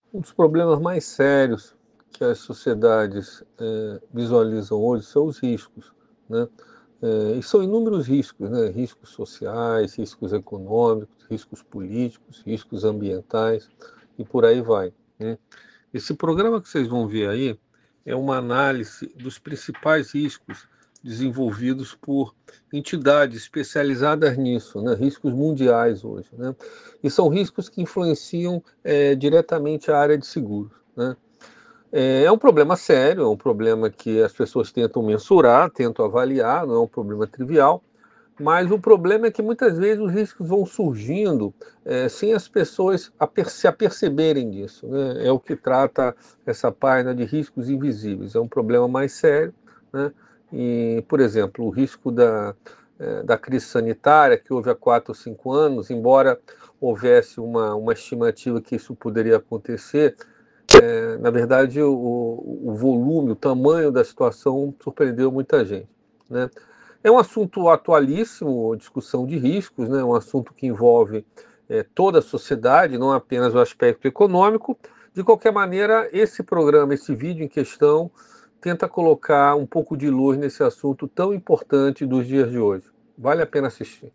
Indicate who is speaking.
Speaker 1: Um dos problemas mais sérios que as sociedades visualizam hoje são os riscos, né? E são inúmeros riscos, né? Riscos sociais, riscos econômicos, riscos políticos, riscos ambientais e por aí vai, né? Esse programa que vocês vão ver aí é uma análise dos principais riscos desenvolvidos por entidades especializadas nisso, né? Riscos mundiais hoje, né? E são riscos que influenciam diretamente a área de seguros, né? É um problema sério, é um problema que as pessoas tentam mensurar, tentam avaliar, não é um problema trivial, mas o problema é que muitas vezes os riscos vão surgindo sem as pessoas se aperceberem disso, né? É o que trata essa página de riscos invisíveis. É um problema mais sério, né? E, por exemplo, o risco da crise sanitária, que houve há 4 ou 5 anos, embora houvesse uma estimativa que isso poderia acontecer, na verdade, o volume, o tamanho da situação surpreendeu muita gente, né? É um assunto atualíssimo, discussão de riscos, né? Um assunto que envolve toda a sociedade, não apenas o aspecto econômico. De qualquer maneira, esse programa, esse vídeo em questão, tenta colocar um pouco de luz nesse assunto tão importante dos dias de hoje. Vale a pena assistir.